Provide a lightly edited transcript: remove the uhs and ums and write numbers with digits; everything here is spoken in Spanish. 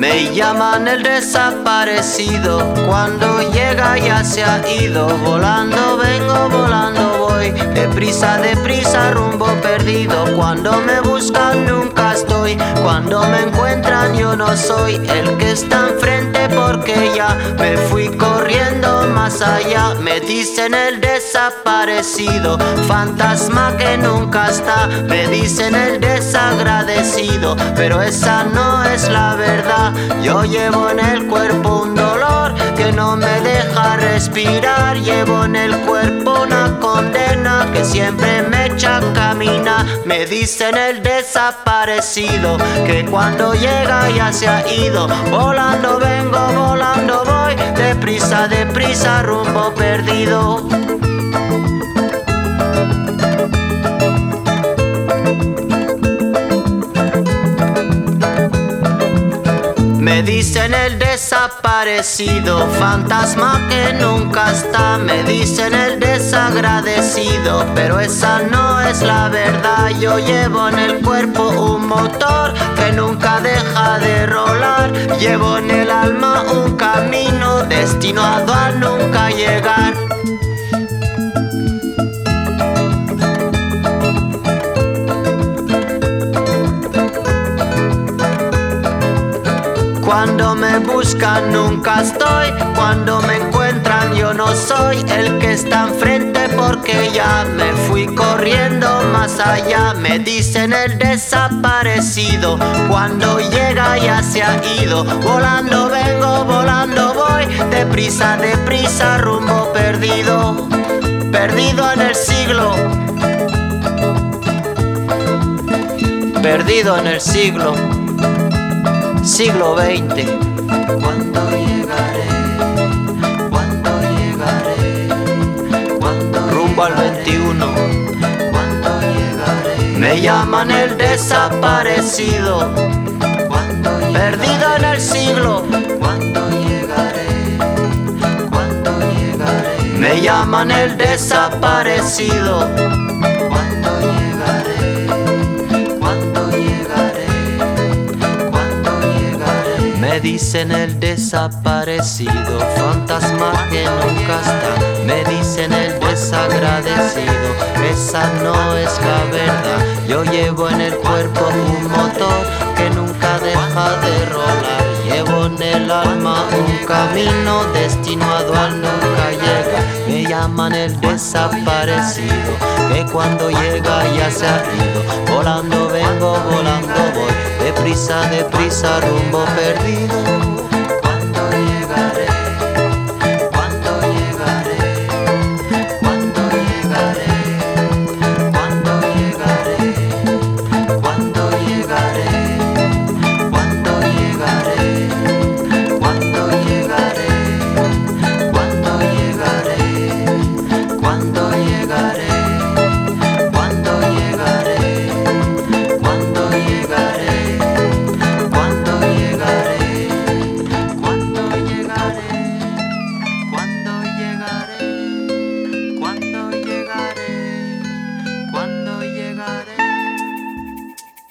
Me llaman el desaparecido, cuando llega ya se ha ido. Volando vengo, volando voy, deprisa, rumbo perdido. Cuando me buscan nunca estoy, cuando me encuentran yo no soy el que está enfrente, porque ya me fui corriendo más allá. Me dicen el desaparecido, fantasma que nunca está. Me dicen el desagradecido, pero esa no es la verdad. Yo llevo en el cuerpo un dolor que no me deja respirar. Llevo en el cuerpo una condena que siempre me echa a caminar. Me dicen el desaparecido, que cuando llega ya se ha ido. Volando vengo, volando voy, deprisa, rumbo perdido. Me dicen el desaparecido, fantasma que nunca está. Me dicen el desagradecido, pero esa no es la verdad. Yo llevo en el cuerpo un motor que nunca deja de rolar. Llevo en el alma un camino destinado a nunca llegar. Cuando me buscan nunca estoy, cuando me encuentran yo no soy el que está enfrente, porque ya me fui corriendo más allá. Me dicen el desaparecido, cuando llega ya se ha ido. Volando vengo, volando voy, deprisa, rumbo perdido. Perdido en el siglo, perdido en el siglo XX. ¿Cuándo llegaré? ¿Cuándo llegaré? ¿Cuándo rumbo al 21? ¿Cuándo llegaré? Me llaman el desaparecido, ¿Cuándo perdido en el siglo. ¿Cuándo llegaré? ¿Cuándo llegaré? Me llaman el desaparecido. ¿Cuándo llegaré? ¿Cuándo llegaré? ¿Cuándo llegaré? Me dicen el desaparecido, fantasma que nunca está. Me dicen el desagradecido, esa no es la verdad. Yo llevo en el cuerpo un motor que nunca deja de rolar. Llevo en el alma un camino destinado al nunca llega. Me llaman el desaparecido, que cuando llega ya se ha ido. Volando vengo, volando voy, deprisa, rumbo perdido.